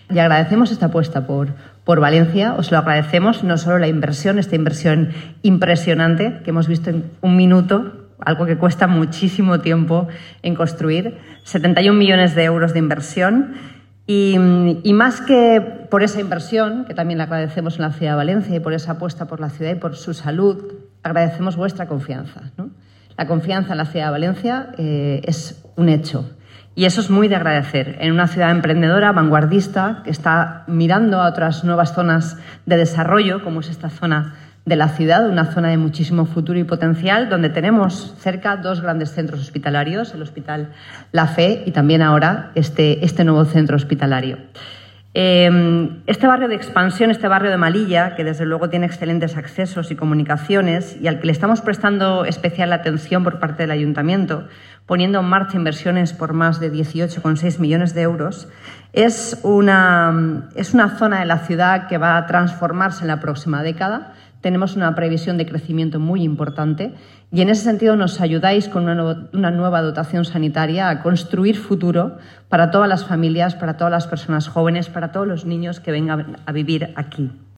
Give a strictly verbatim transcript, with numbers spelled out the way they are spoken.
Y agradecemos esta apuesta por, por Valencia. Os lo agradecemos, no solo la inversión, esta inversión impresionante que hemos visto en un minuto, algo que cuesta muchísimo tiempo en construir, setenta y un millones de euros de inversión. Y, y más que por esa inversión, que también la agradecemos en la ciudad de Valencia, y por esa apuesta por la ciudad y por su salud, agradecemos vuestra confianza, ¿no? La confianza en la ciudad de Valencia eh, es un hecho. Y eso es muy de agradecer en una ciudad emprendedora, vanguardista, que está mirando a otras nuevas zonas de desarrollo, como es esta zona de la ciudad, una zona de muchísimo futuro y potencial, donde tenemos cerca dos grandes centros hospitalarios, el Hospital La Fe y también ahora este, este nuevo centro hospitalario. Eh, este barrio de expansión, este barrio de Melilla, que desde luego tiene excelentes accesos y comunicaciones y al que le estamos prestando especial atención por parte del Ayuntamiento, poniendo en marcha inversiones por más de dieciocho coma seis millones de euros, es una, es una zona de la ciudad que va a transformarse en la próxima década. Tenemos una previsión de crecimiento muy importante y en ese sentido nos ayudáis con una, nueva, una nueva dotación sanitaria a construir futuro para todas las familias, para todas las personas jóvenes, para todos los niños que vengan a vivir aquí.